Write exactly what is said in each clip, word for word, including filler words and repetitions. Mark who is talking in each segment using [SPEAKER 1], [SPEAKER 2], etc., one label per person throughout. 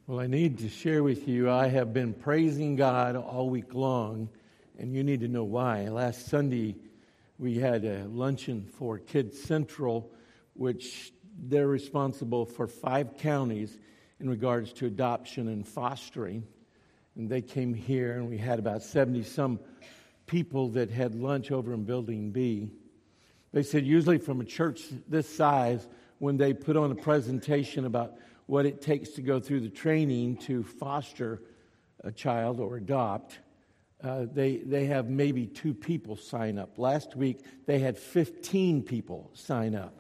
[SPEAKER 1] Well, I need to share with you, I have been praising God all week long, and you need to know why. Last Sunday, we had a luncheon for Kids Central, which they're responsible for five counties in regards to adoption and fostering. And they came here, and we had about seventy-some people that had lunch over in Building B. They said usually from a church this size, when they put on a presentation about what it takes to go through the training to foster a child or adopt, uh, they they have maybe two people sign up. Last week, they had fifteen people sign up.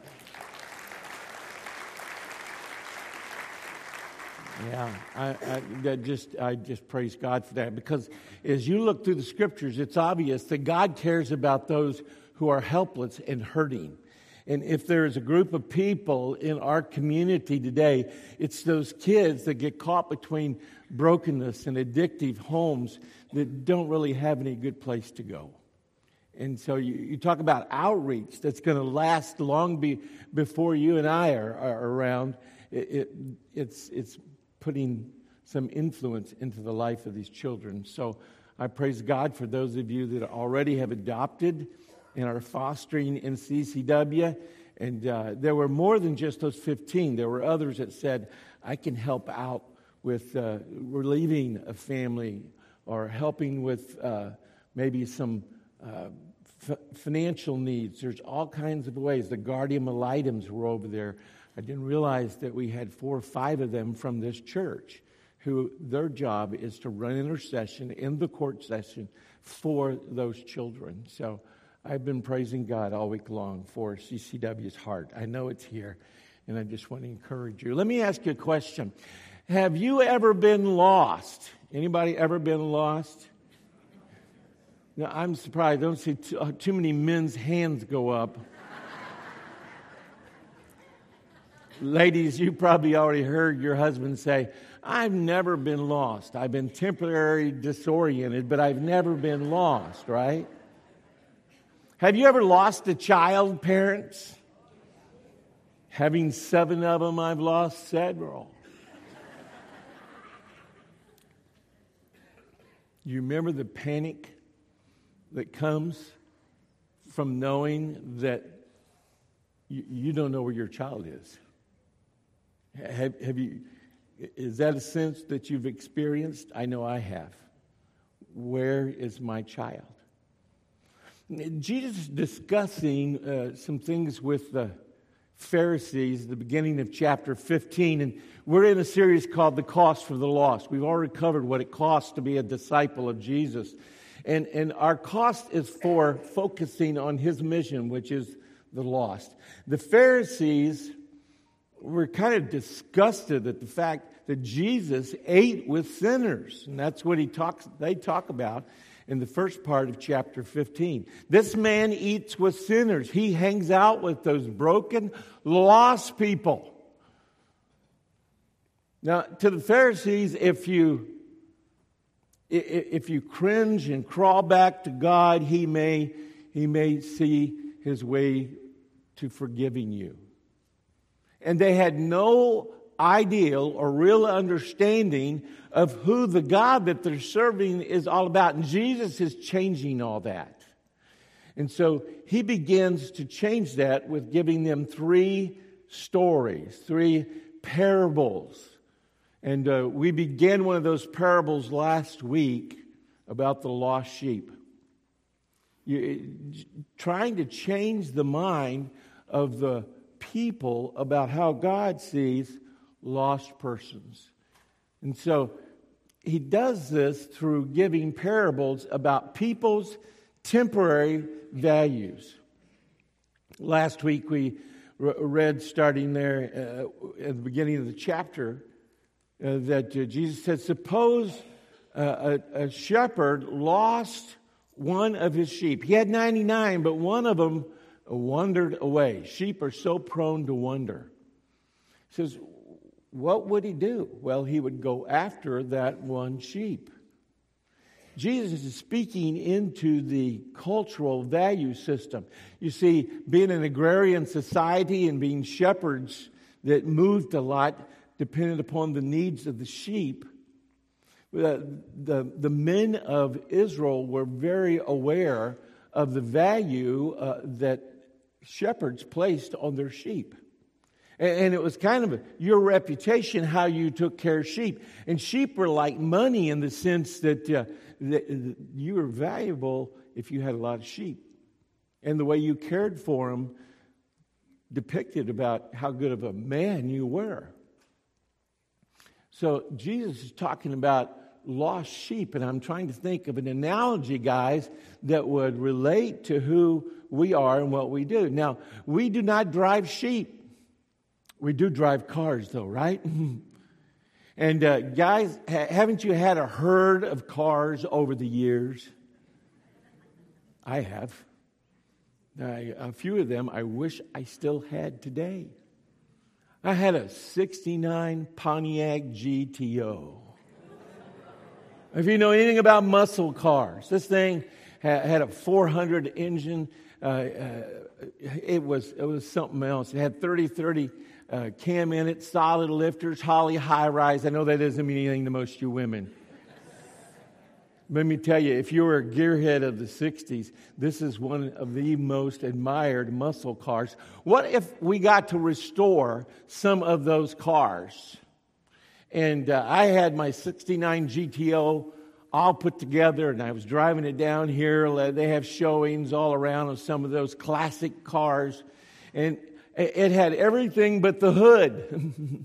[SPEAKER 1] Yeah, I, I, I just I just praise God for that, because as you look through the Scriptures, it's obvious that God cares about those who are helpless and hurting. And if there is a group of people in our community today, it's those kids that get caught between brokenness and addictive homes that don't really have any good place to go. And so you, you talk about outreach that's going to last long be, before you and I are, are around. It, it, it's it's putting some influence into the life of these children. So I praise God for those of you that already have adopted and are fostering in C C W. And uh, there were more than just those fifteen. There were others that said, I can help out with uh, relieving a family or helping with uh, maybe some uh, f- financial needs. There's all kinds of ways. The guardian ad litems were over there. I didn't realize that we had four or five of them from this church who their job is to run intercession in the court session for those children. So I've been praising God all week long for C C W's heart. I know it's here, and I just want to encourage you. Let me ask you a question. Have you ever been lost? Anybody ever been lost? Now, I'm surprised. I don't see too, uh, too many men's hands go up. Ladies, you probably already heard your husband say, I've never been lost. I've been temporarily disoriented, but I've never been lost, right? Have you ever lost a child, parents? Having seven of them, I've lost several. You remember the panic that comes from knowing that you, you don't know where your child is? Have, have you? Is that a sense that you've experienced? I know I have. Where is my child? Jesus is discussing uh, some things with the Pharisees at the beginning of chapter fifteen, and we're in a series called The Cost for the Lost. We've already covered what it costs to be a disciple of Jesus, and, and our cost is for focusing on His mission, which is the lost. The Pharisees were kind of disgusted at the fact that Jesus ate with sinners, and that's what he talks. They talk about in the first part of chapter fifteen. This man eats with sinners. He hangs out with those broken, lost people. Now, to the Pharisees, if you if you cringe and crawl back to God, He may He may see His way to forgiving you. And they had no ideal or real understanding of who the God that they're serving is all about. And Jesus is changing all that. And so He begins to change that with giving them three stories, three parables. And uh, we began one of those parables last week about the lost sheep. You, trying to change the mind of the people about how God sees lost persons. And so He does this through giving parables about people's temporary values. Last week we re- read, starting there uh, at the beginning of the chapter, uh, that uh, Jesus said, suppose uh, a, a shepherd lost one of his sheep. He had ninety-nine, but one of them wandered away. Sheep are so prone to wander. He says, what would he do? Well, he would go after that one sheep. Jesus is speaking into the cultural value system. You see, being an agrarian society and being shepherds that moved a lot, depended upon the needs of the sheep, the, the, the men of Israel were very aware of the value uh, that shepherds placed on their sheep. And, and it was kind of a, your reputation, how you took care of sheep. And sheep were like money in the sense that, uh, that, that you were valuable if you had a lot of sheep. And the way you cared for them depicted about how good of a man you were. So Jesus is talking about lost sheep, and I'm trying to think of an analogy, guys, that would relate to who we are and what we do. Now, we do not drive sheep. We do drive cars, though, right? And uh, guys, ha- haven't you had a herd of cars over the years? I have. I, a few of them I wish I still had today. I had a sixty-nine Pontiac G T O. If you know anything about muscle cars, this thing ha- had a four hundred engine. Uh, uh, it was it was something else. It had thirty thirty uh, cam in it, solid lifters, Holley high rise. I know that doesn't mean anything to most of you women. Let me tell you, if you were a gearhead of the sixties, this is one of the most admired muscle cars. What if we got to restore some of those cars? And uh, I had my sixty-nine G T O all put together, and I was driving it down here. They have showings all around of some of those classic cars. And it had everything but the hood.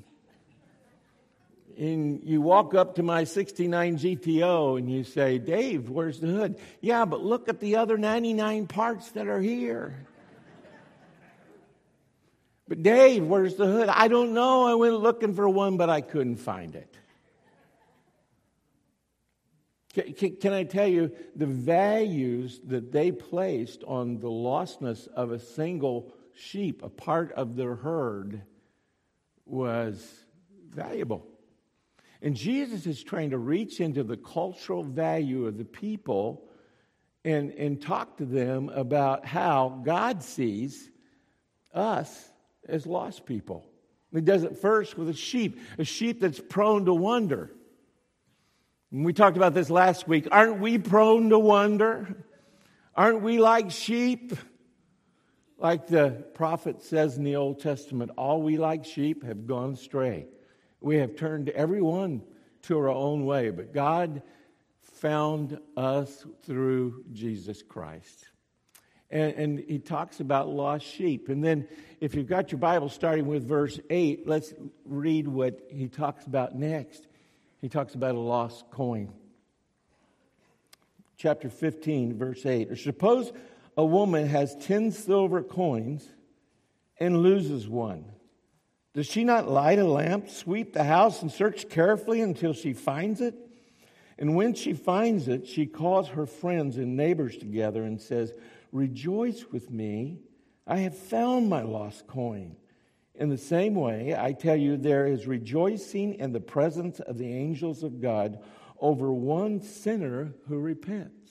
[SPEAKER 1] And you walk up to my sixty-nine G T O and you say, Dave, where's the hood? Yeah, but look at the other ninety-nine parts that are here. But Dave, where's the hood? I don't know. I went looking for one, but I couldn't find it. Can, can, can I tell you the values that they placed on the lostness of a single sheep, a part of their herd, was valuable. And Jesus is trying to reach into the cultural value of the people and, and talk to them about how God sees us as lost people. He does it first with a sheep, a sheep that's prone to wonder. And we talked about this last week. Aren't we prone to wonder? Aren't we like sheep? Like the prophet says in the Old Testament, all we like sheep have gone astray. We have turned everyone to our own way, but God found us through Jesus Christ. And, and he talks about lost sheep. And then if you've got your Bible starting with verse eight, let's read what he talks about next. He talks about a lost coin. Chapter fifteen, verse eight. Or suppose a woman has ten silver coins and loses one. Does she not light a lamp, sweep the house, and search carefully until she finds it? And when she finds it, she calls her friends and neighbors together and says, Rejoice with me, I have found my lost coin. In the same way, I tell you, there is rejoicing in the presence of the angels of God over one sinner who repents.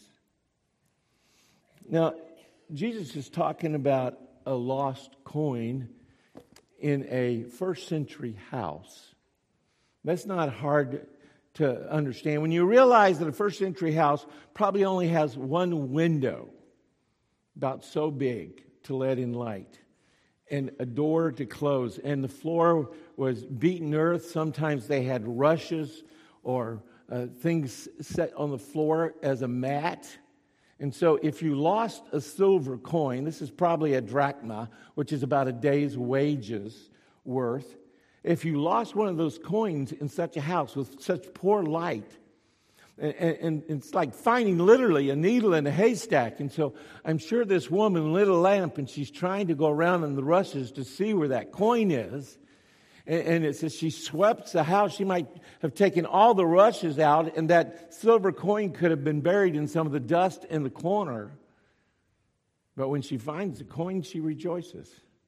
[SPEAKER 1] Now, Jesus is talking about a lost coin in a first century house. That's not hard to understand. When you realize that a first century house probably only has one window, about so big, to let in light, and a door to close, and the floor was beaten earth. Sometimes they had rushes or uh, things set on the floor as a mat. And so if you lost a silver coin, this is probably a drachma, which is about a day's wages worth. If you lost one of those coins in such a house with such poor light, and, and, and it's like finding literally a needle in a haystack. And so I'm sure this woman lit a lamp and she's trying to go around in the rushes to see where that coin is. And, and it says she swept the house. She might have taken all the rushes out, and that silver coin could have been buried in some of the dust in the corner. But when she finds the coin, she rejoices.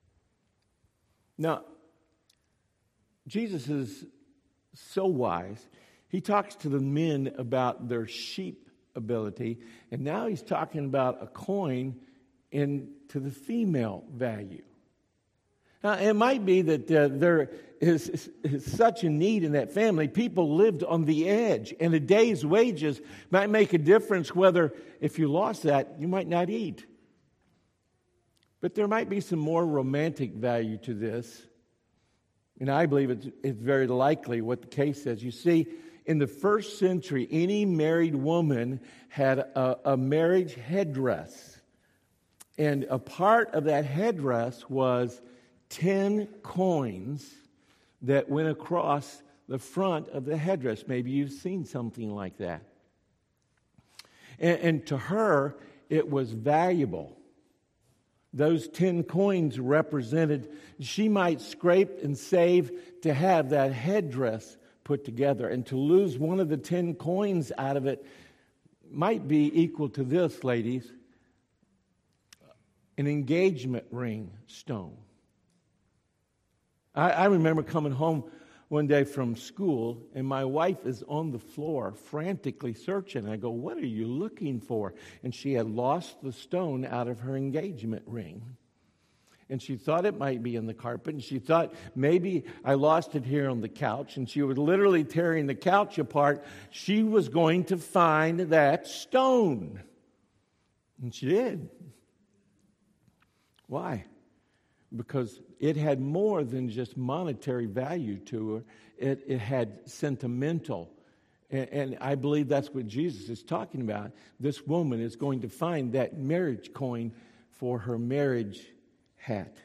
[SPEAKER 1] Now, Jesus is so wise. He talks to the men about their sheep ability, and now he's talking about a coin into the female value. Now, it might be that uh, there is, is, is such a need in that family. People lived on the edge, and a day's wages might make a difference whether, if you lost that, you might not eat. But there might be some more romantic value to this. And I believe it's, it's very likely what the case is. You see, in the first century, any married woman had a, a marriage headdress. And a part of that headdress was ten coins that went across the front of the headdress. Maybe you've seen something like that. And, and to her, it was valuable. Those ten coins represented, she might scrape and save to have that headdress put together. And to lose one of the ten coins out of it might be equal to this, ladies, an engagement ring stone. I, I remember coming home one day from school, and my wife is on the floor frantically searching. I go, "What are you looking for?" And she had lost the stone out of her engagement ring. And she thought it might be in the carpet, and she thought maybe I lost it here on the couch, and she was literally tearing the couch apart. She was going to find that stone. And she did. Why? Because it had more than just monetary value to her. It, it had sentimental. And, and I believe that's what Jesus is talking about. This woman is going to find that marriage coin for her marriage hat.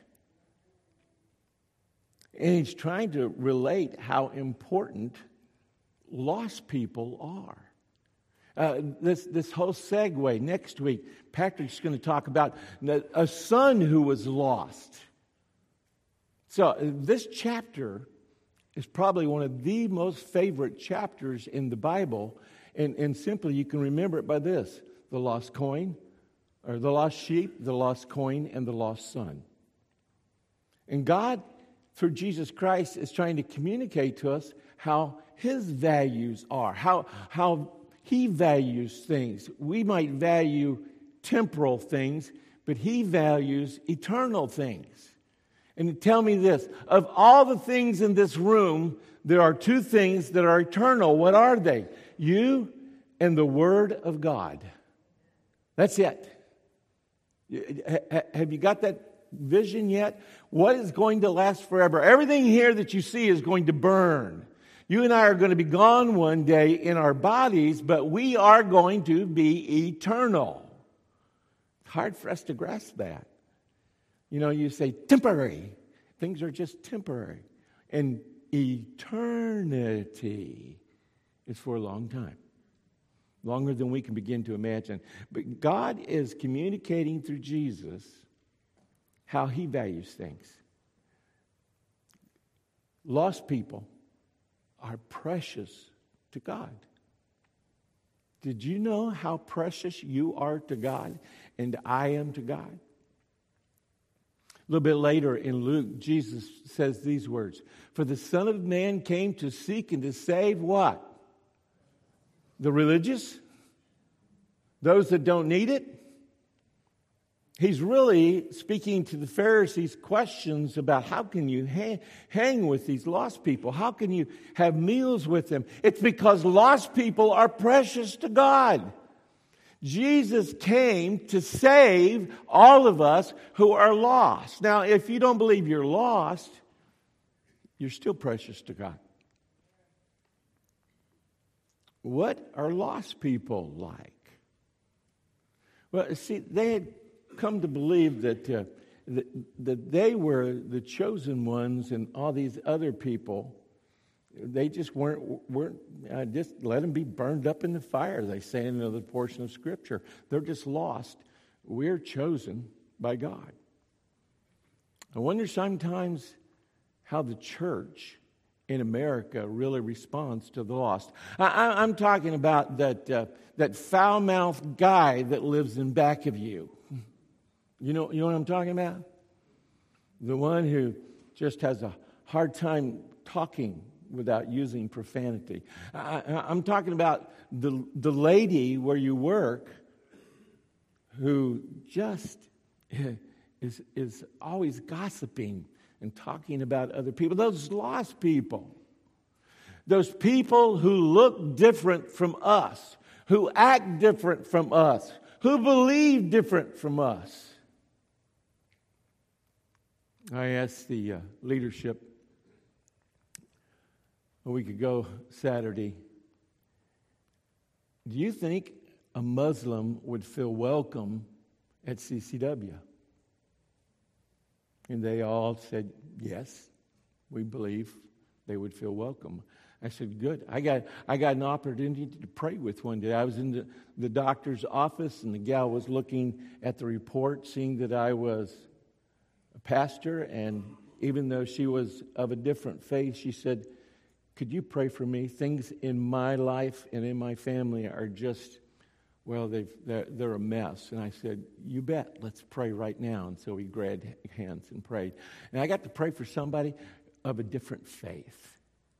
[SPEAKER 1] And he's trying to relate how important lost people are. Uh, this, this whole segue, next week, Patrick's going to talk about a son who was lost. So this chapter is probably one of the most favorite chapters in the Bible. And, and simply, you can remember it by this: the lost coin, or the lost sheep, the lost coin, and the lost son. And God, through Jesus Christ, is trying to communicate to us how His values are, how, how He values things. We might value temporal things, but He values eternal things. And tell me this, of all the things in this room, there are two things that are eternal. What are they? You and the Word of God. That's it. Have you got that vision yet? What is going to last forever? Everything here that you see is going to burn. You and I are going to be gone one day in our bodies, but we are going to be eternal. It's hard for us to grasp that. You know, you say temporary. Things are just temporary. And eternity is for a long time. Longer than we can begin to imagine. But God is communicating through Jesus how He values things. Lost people are precious to God. Did you know how precious you are to God and I am to God? A little bit later in Luke, Jesus says these words: "For the Son of Man came to seek and to save" what? The religious? Those that don't need it? He's really speaking to the Pharisees' questions about how can you hang, hang with these lost people? How can you have meals with them? It's because lost people are precious to God. Jesus came to save all of us who are lost. Now, if you don't believe you're lost, you're still precious to God. What are lost people like? Well, see, they had come to believe that, uh, that that they were the chosen ones, and all these other people, they just weren't weren't uh, just let them be burned up in the fire. They say in another portion of Scripture, they're just lost. We're chosen by God. I wonder sometimes how the church in America really responds to the lost. I, I, I'm talking about that uh, that foul-mouthed guy that lives in back of you. You know, you know what I'm talking about? The one who just has a hard time talking without using profanity. I, I'm talking about the the lady where you work who just is is always gossiping and talking about other people, those lost people, those people who look different from us, who act different from us, who believe different from us. I asked the uh, leadership a week ago, Saturday, do you think a Muslim would feel welcome at C C W? And they all said, yes, we believe they would feel welcome. I said, good. I got I got an opportunity to pray with one day. I was in the, the doctor's office, and the gal was looking at the report, seeing that I was a pastor, and even though she was of a different faith, she said, could you pray for me? Things in my life and in my family are just, well, they've, they're, they're a mess. And I said, you bet, let's pray right now. And so we grabbed hands and prayed. And I got to pray for somebody of a different faith.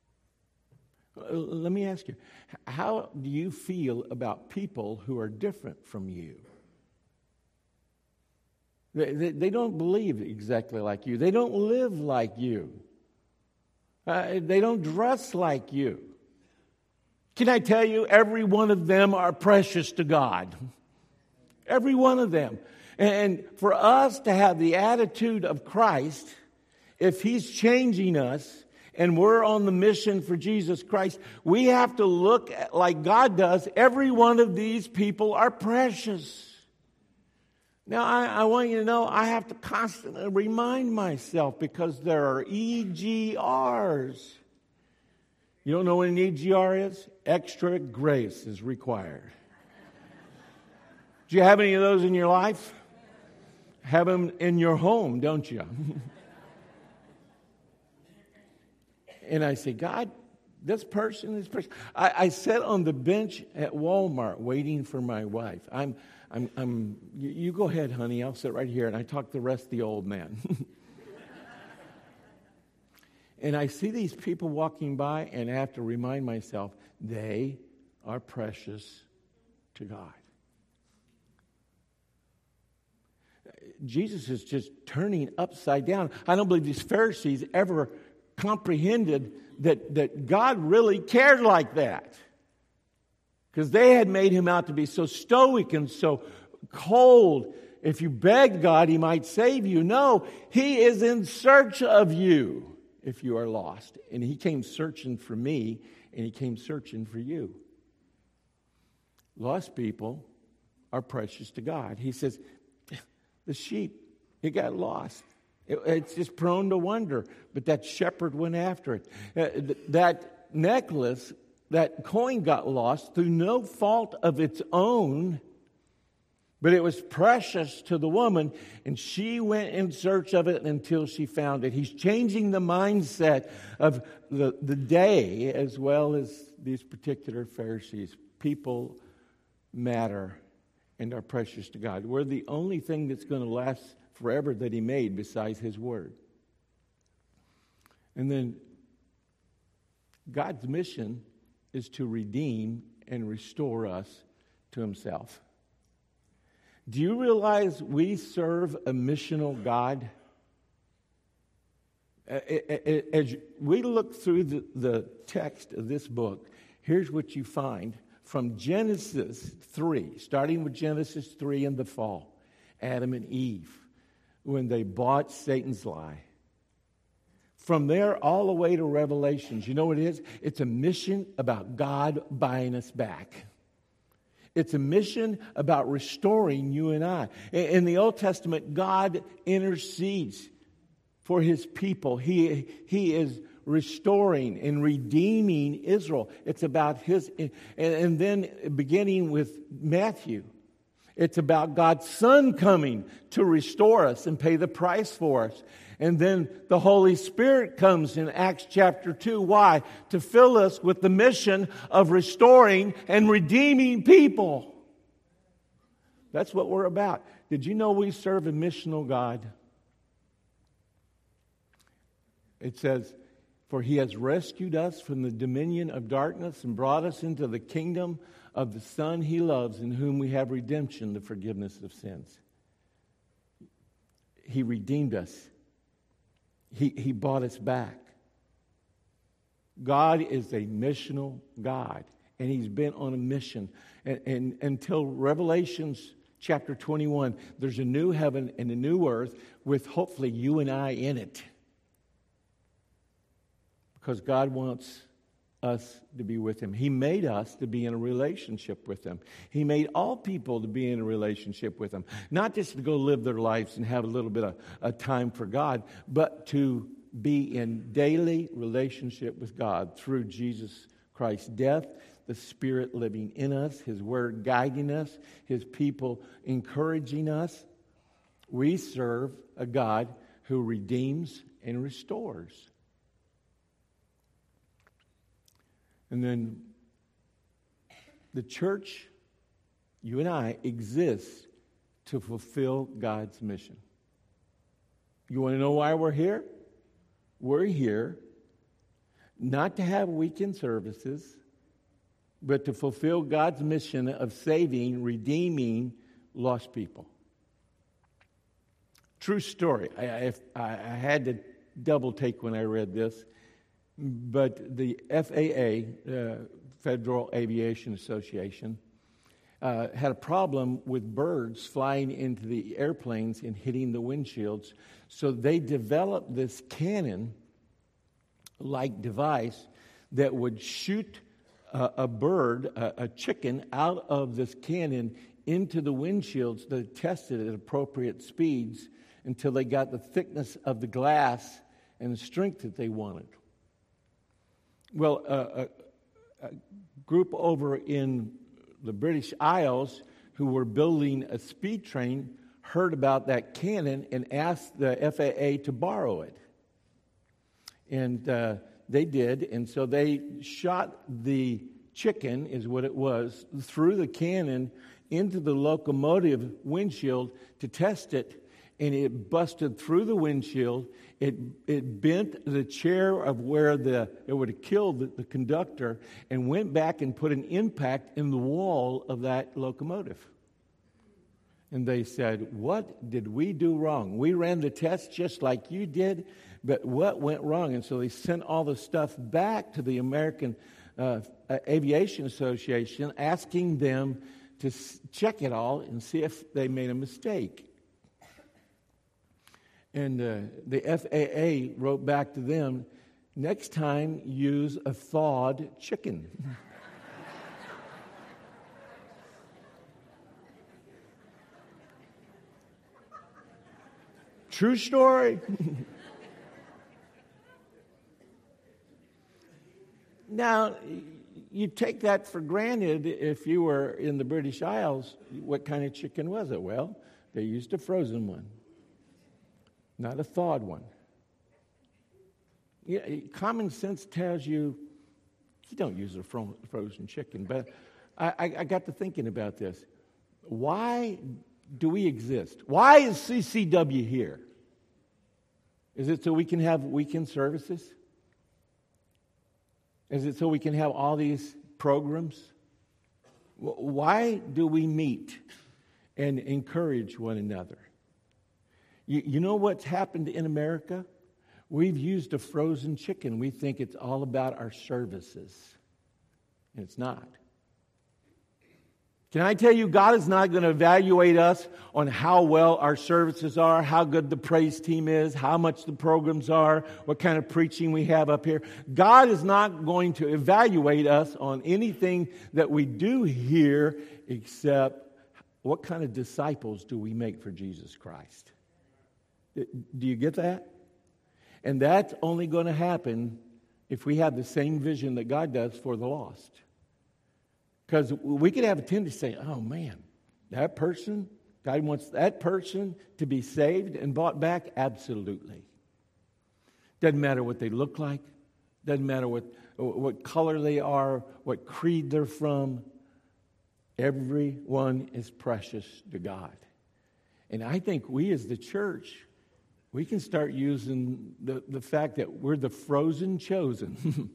[SPEAKER 1] Let me ask you, how do you feel about people who are different from you? They, they, they don't believe exactly like you. They don't live like you. Uh, they don't dress like you. Can I tell you, every one of them are precious to God. Every one of them. And for us to have the attitude of Christ, if He's changing us and we're on the mission for Jesus Christ, we have to look at, like God does. Every one of these people are precious. Now, I, I want you to know I have to constantly remind myself because there are E G Rs. You don't know what an E G R is? Extra grace is required. Do you have any of those in your life? Have them in your home, don't you? And I say, God, this person, this person. I, I sat on the bench at Walmart waiting for my wife. I'm, I'm, I'm. You, you go ahead, honey. I'll sit right here, and I talk to the rest of the old man. And I see these people walking by, and I have to remind myself, they are precious to God. Jesus is just turning upside down. I don't believe these Pharisees ever comprehended that, that God really cared like that. Because they had made him out to be so stoic and so cold. If you beg God, He might save you. No, He is in search of you if you are lost. And He came searching for me, and He came searching for you. Lost people are precious to God. He says, the sheep, it got lost. It, it's just prone to wander. But that shepherd went after it. Uh, th- that necklace, that coin got lost through no fault of its own. But it was precious to the woman, and she went in search of it until she found it. He's changing the mindset of the, the day as well as these particular Pharisees. People matter and are precious to God. We're the only thing that's going to last forever that He made besides His Word. And then God's mission is to redeem and restore us to Himself. Do you realize we serve a missional God? As we look through the, the text of this book, here's what you find from Genesis three, starting with Genesis three in the fall, Adam and Eve, when they bought Satan's lie. From there all the way to Revelations, you know what it is? It's a mission about God buying us back. It's a mission about restoring you and I. In the Old Testament, God intercedes for His people. He, he is restoring and redeeming Israel. It's about His, and, and then beginning with Matthew, it's about God's Son coming to restore us and pay the price for us. And then the Holy Spirit comes in Acts chapter two. Why? To fill us with the mission of restoring and redeeming people. That's what we're about. Did you know we serve a missional God? It says, for He has rescued us from the dominion of darkness and brought us into the kingdom of the Son He loves, in whom we have redemption, the forgiveness of sins. He redeemed us. He, he bought us back. God is a missional God, and he's been on a mission. And, and until Revelations chapter twenty-one, there's a new heaven and a new earth with hopefully you and I in it. Because God wants us to be with him. He made us to be in a relationship with him. He made all people to be in a relationship with him. Not just to go live their lives and have a little bit of a time for God, but to be in daily relationship with God through Jesus Christ's death, the Spirit living in us, his word guiding us, his people encouraging us. We serve a God who redeems and restores. And then the church, you and I, exists to fulfill God's mission. You want to know why we're here? We're here not to have weekend services, but to fulfill God's mission of saving, redeeming lost people. True story. I, I, I had to double take when I read this, but the F A A, uh, Federal Aviation Association, uh, had a problem with birds flying into the airplanes and hitting the windshields. So they developed this cannon-like device that would shoot a, a bird, a, a chicken, out of this cannon into the windshields that tested at appropriate speeds until they got the thickness of the glass and the strength that they wanted. Well, uh, a, a group over in the British Isles who were building a speed train heard about that cannon and asked the F A A to borrow it. And uh, they did, and so they shot the chicken, is what it was, through the cannon into the locomotive windshield to test it, and it busted through the windshield. It it bent the chair of where the it would have killed the, the conductor, and went back and put an impact in the wall of that locomotive. And they said, what did we do wrong? We ran the test just like you did, but what went wrong? And so they sent all the stuff back to the American uh, Aviation Association, asking them to s- check it all and see if they made a mistake. And uh, the F A A wrote back to them, next time use a thawed chicken. True story. Now, you take that for granted if you were in the British Isles. What kind of chicken was it? Well, they used a frozen one, not a thawed one. Yeah, common sense tells you you don't use a fro- frozen chicken. But I, I, I got to thinking about this. Why do we exist? Why is C C W here? Is it so we can have weekend services? Is it so we can have all these programs? Why do we meet and encourage one another? You, you know what's happened in America? We've used a frozen chicken. We think it's all about our services. And it's not. Can I tell you, God is not going to evaluate us on how well our services are, how good the praise team is, how much the programs are, what kind of preaching we have up here. God is not going to evaluate us on anything that we do here except what kind of disciples do we make for Jesus Christ. Do you get that? And that's only going to happen if we have the same vision that God does for the lost. Because we could have a tendency to say, oh man, that person, God wants that person to be saved and bought back? Absolutely. Doesn't matter what they look like. Doesn't matter what, what color they are, what creed they're from. Everyone is precious to God. And I think we as the church, we can start using the, the fact that we're the frozen chosen.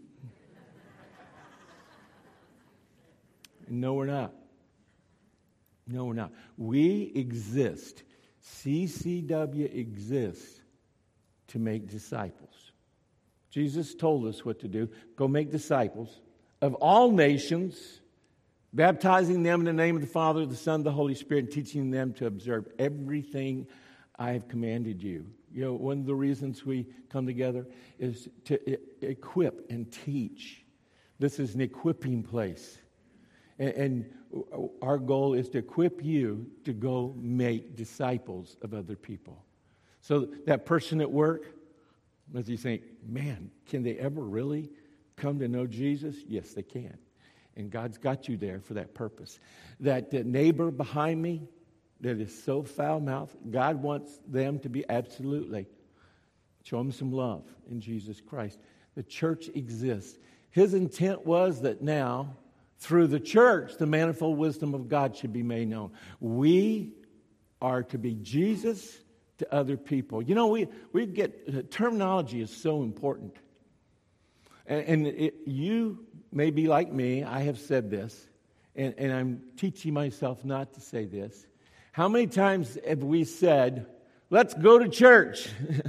[SPEAKER 1] No, we're not. No, we're not. We exist. C C W exists to make disciples. Jesus told us what to do. Go make disciples of all nations, baptizing them in the name of the Father, the Son, the Holy Spirit, and teaching them to observe everything I have commanded you. You know, one of the reasons we come together is to e- equip and teach. This is an equipping place. And, and our goal is to equip you to go make disciples of other people. So that person at work, as you think, man, can they ever really come to know Jesus? Yes, they can. And God's got you there for that purpose. That, that neighbor behind me that is so foul-mouthed, God wants them to be absolutely. Show them some love in Jesus Christ. The church exists. His intent was that now, through the church, the manifold wisdom of God should be made known. We are to be Jesus to other people. You know, we, we get, uh, terminology is so important. And, and it, you may be like me. I have said this, and, and I'm teaching myself not to say this. How many times have we said, let's go to church?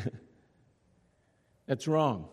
[SPEAKER 1] That's wrong.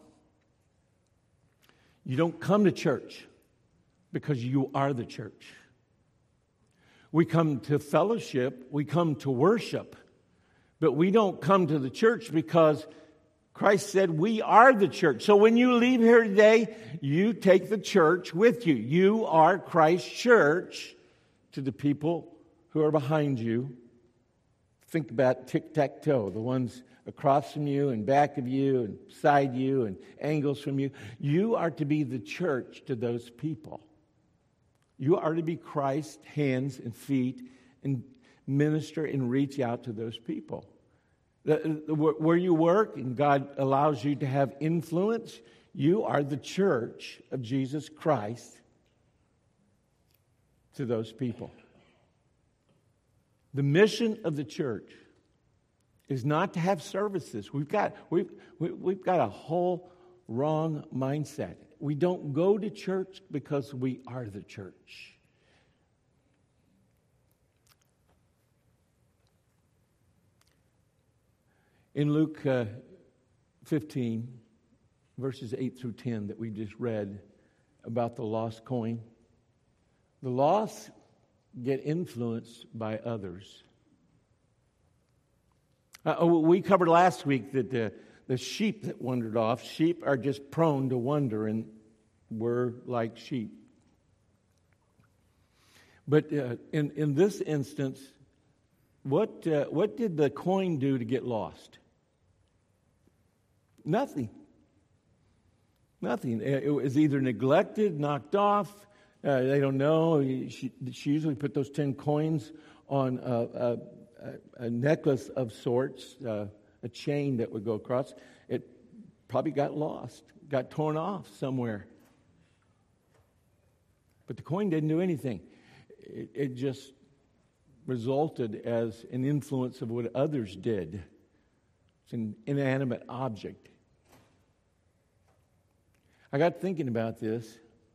[SPEAKER 1] You don't come to church because you are the church. We come to fellowship, we come to worship, but we don't come to the church because Christ said we are the church. So when you leave here today, you take the church with you. You are Christ's church to the people who are behind you. Think about tic-tac-toe, the ones across from you and back of you and beside you and angles from you. You are to be the church to those people. You are to be Christ's hands and feet and minister and reach out to those people. The, the, where you work and God allows you to have influence, you are the church of Jesus Christ to those people. The mission of the church is not to have services. We've got we've we've got a whole wrong mindset. We don't go to church because we are the church. In Luke uh, fifteen, verses eight through ten that we just read about the lost coin, the lost get influenced by others. Uh, we covered last week that the, the sheep that wandered off, sheep are just prone to wander, and we're like sheep. But uh, in, in this instance, what uh, what did the coin do to get lost? Nothing. Nothing. It was either neglected, knocked off. Uh, they don't know. She, she usually put those ten coins on a, a, a necklace of sorts, uh, a chain that would go across. It probably got lost, got torn off somewhere. But the coin didn't do anything. It, it just resulted as an influence of what others did. It's an inanimate object. I got thinking about this.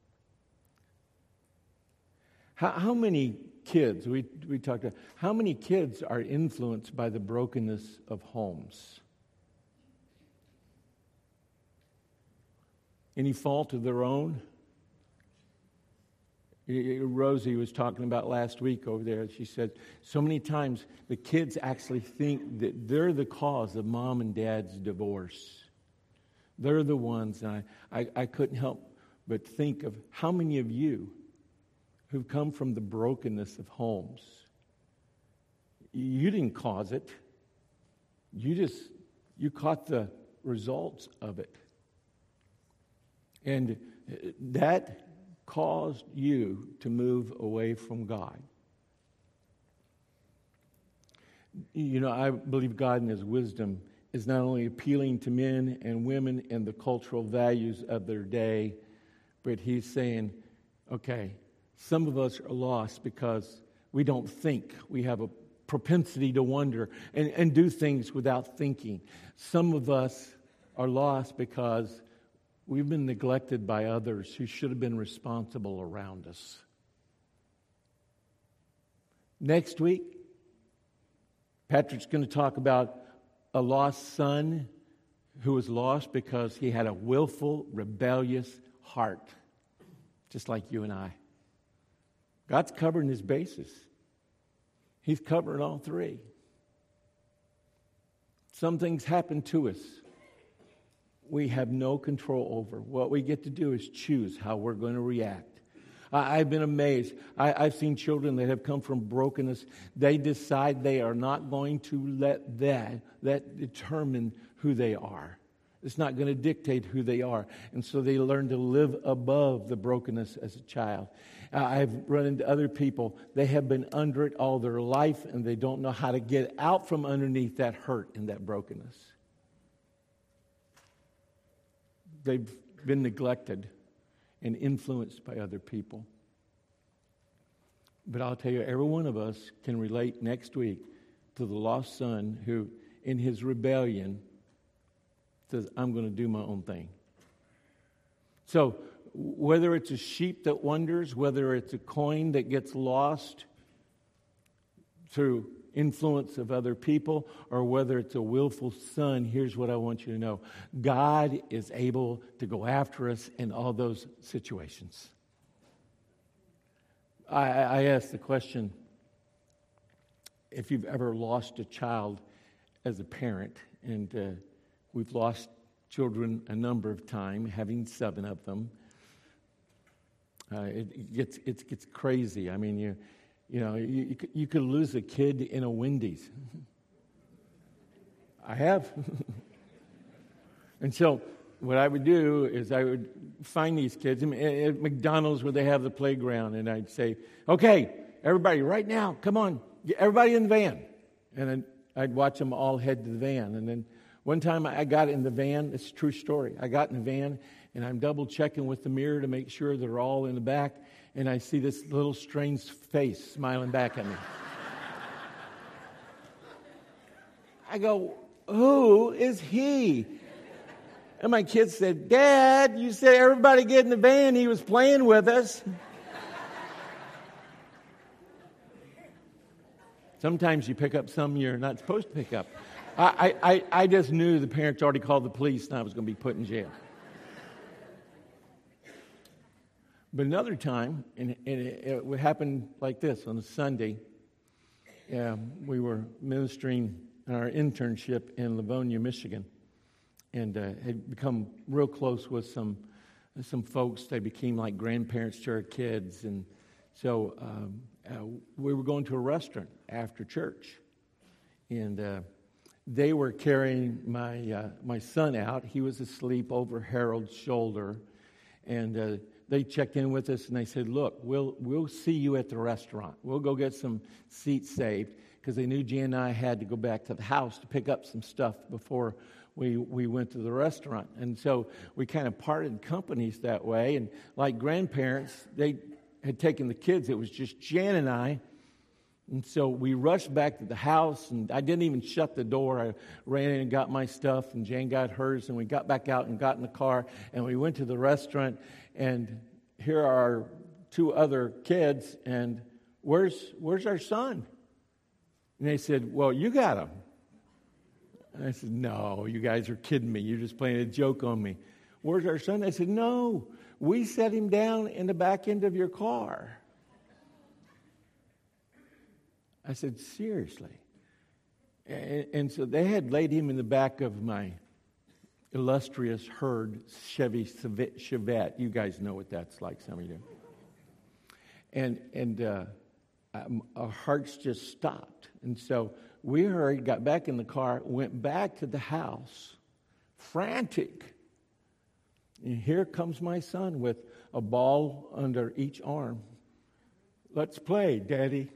[SPEAKER 1] How, how many kids, we, we talked about, how many kids are influenced by the brokenness of homes? Any fault of their own? Rosie was talking about last week over there. She said so many times the kids actually think that they're the cause of mom and dad's divorce. They're the ones, and I, I, I couldn't help but think of how many of you who've come from the brokenness of homes. You didn't cause it. You just, you caught the results of it. And that caused you to move away from God. You know, I believe God in His wisdom is not only appealing to men and women and the cultural values of their day, but He's saying, okay, some of us are lost because we don't think. We have a propensity to wonder and, and do things without thinking. Some of us are lost because we've been neglected by others who should have been responsible around us. Next week, Patrick's going to talk about a lost son who was lost because he had a willful, rebellious heart, just like you and I. God's covering his bases. He's covering all three. Some things happen to us we have no control over. What we get to do is choose how we're going to react. I, I've been amazed. I, I've seen children that have come from brokenness. They decide they are not going to let that, that determine who they are. It's not going to dictate who they are. And so they learn to live above the brokenness as a child. Uh, I've run into other people. They have been under it all their life, and they don't know how to get out from underneath that hurt and that brokenness. They've been neglected and influenced by other people. But I'll tell you, every one of us can relate next week to the lost son who, in his rebellion, says, I'm going to do my own thing. So, whether it's a sheep that wanders, whether it's a coin that gets lost through influence of other people, or whether it's a willful son, here's what I want you to know. God is able to go after us in all those situations. I, I asked the question, if you've ever lost a child as a parent, and uh, we've lost children a number of times, having seven of them. Uh, it, it gets it gets crazy. I mean, you you know you you could lose a kid in a Wendy's. I have. And so what I would do is I would find these kids at McDonald's where they have the playground, and I'd say, "Okay, everybody, right now, come on, everybody in the van," and then I'd watch them all head to the van, and then. One time I got in the van, it's a true story. I got in the van and I'm double checking with the mirror to make sure they're all in the back, and I see this little strange face smiling back at me. I go, who is he? And my kids said, Dad, you said everybody get in the van. He was playing with us. Sometimes you pick up some you're not supposed to pick up. I, I, I just knew the parents already called the police and I was going to be put in jail. But another time, and, and it, it happened like this on a Sunday. Yeah, we were ministering our internship in Livonia, Michigan, and uh, had become real close with some some folks. They became like grandparents to our kids, and so um, uh, we were going to a restaurant after church, and. Uh, They were carrying my uh, my son out. He was asleep over Harold's shoulder, and uh, they checked in with us and they said, "Look, we'll we'll see you at the restaurant. We'll go get some seats saved," because they knew Jan and I had to go back to the house to pick up some stuff before we we went to the restaurant. And so we kind of parted companies that way. And like grandparents, they had taken the kids. It was just Jan and I. And so we rushed back to the house, and I didn't even shut the door. I ran in and got my stuff, and Jane got hers, and we got back out and got in the car, and we went to the restaurant, and here are two other kids, and where's where's our son? And they said, well, you got him. And I said, no, you guys are kidding me. You're just playing a joke on me. Where's our son? They said, no, we set him down in the back end of your car. I said, seriously? And, and so they had laid him in the back of my illustrious Herd Chevy Chevette. You guys know what that's like, some of you do. And, and uh, our hearts just stopped. And so we hurried, got back in the car, went back to the house, frantic. And here comes my son with a ball under each arm. Let's play, Daddy.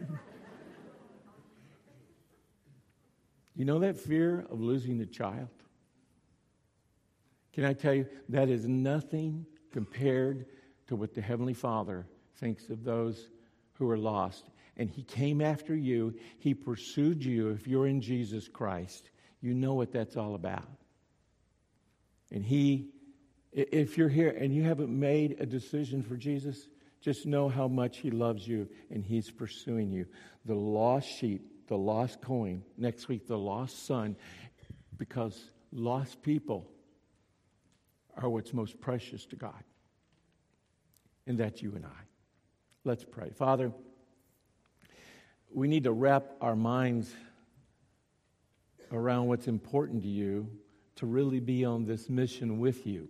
[SPEAKER 1] You know that fear of losing a child? Can I tell you, that is nothing compared to what the Heavenly Father thinks of those who are lost. And He came after you. He pursued you. If you're in Jesus Christ, you know what that's all about. And He, if you're here and you haven't made a decision for Jesus, just know how much He loves you and He's pursuing you. The lost sheep, the lost coin, next week the lost son, because lost people are what's most precious to God. And that's you and I. Let's pray. Father, we need to wrap our minds around what's important to you to really be on this mission with you.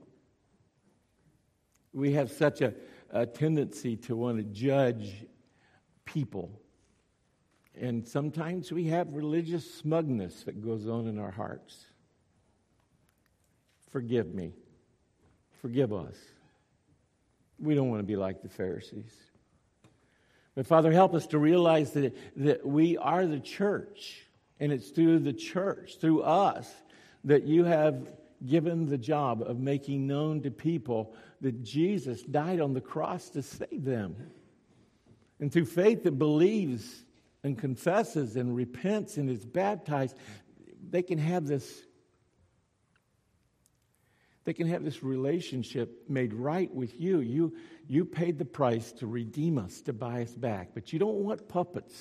[SPEAKER 1] We have such a, a tendency to want to judge people. And sometimes we have religious smugness that goes on in our hearts. Forgive me. Forgive us. We don't want to be like the Pharisees. But Father, help us to realize that, that we are the church. And it's through the church, through us, that you have given the job of making known to people that Jesus died on the cross to save them. And through faith that believes and confesses and repents and is baptized, they can have this They can have this relationship made right with you. You, you paid the price to redeem us, to buy us back. But you don't want puppets.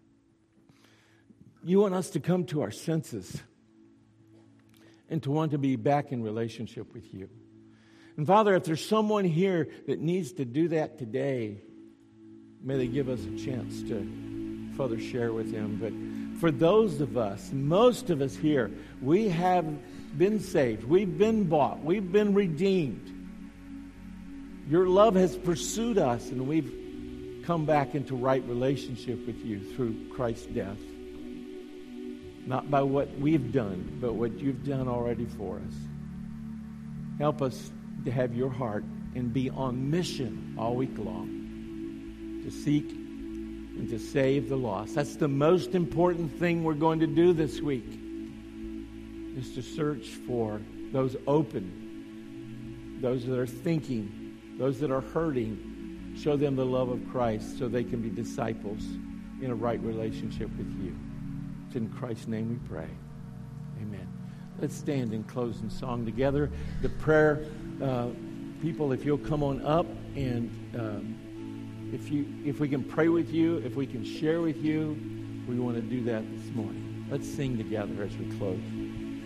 [SPEAKER 1] You want us to come to our senses and to want to be back in relationship with you. And Father, if there's someone here that needs to do that today, may they give us a chance to, Father, share with them. But for those of us, most of us here, we have been saved. We've been bought. We've been redeemed. Your love has pursued us, and we've come back into right relationship with you through Christ's death. Not by what we've done, but what you've done already for us. Help us to have your heart and be on mission all week long to seek and to save the lost. That's the most important thing we're going to do this week, is to search for those open, those that are thinking, those that are hurting. Show them the love of Christ so they can be disciples in a right relationship with you. It's in Christ's name we pray. Amen. Let's stand and close in song together. The prayer uh, people, if you'll come on up, and um, if you, if we can pray with you, if we can share with you, we want to do that this morning. Let's sing together as we close.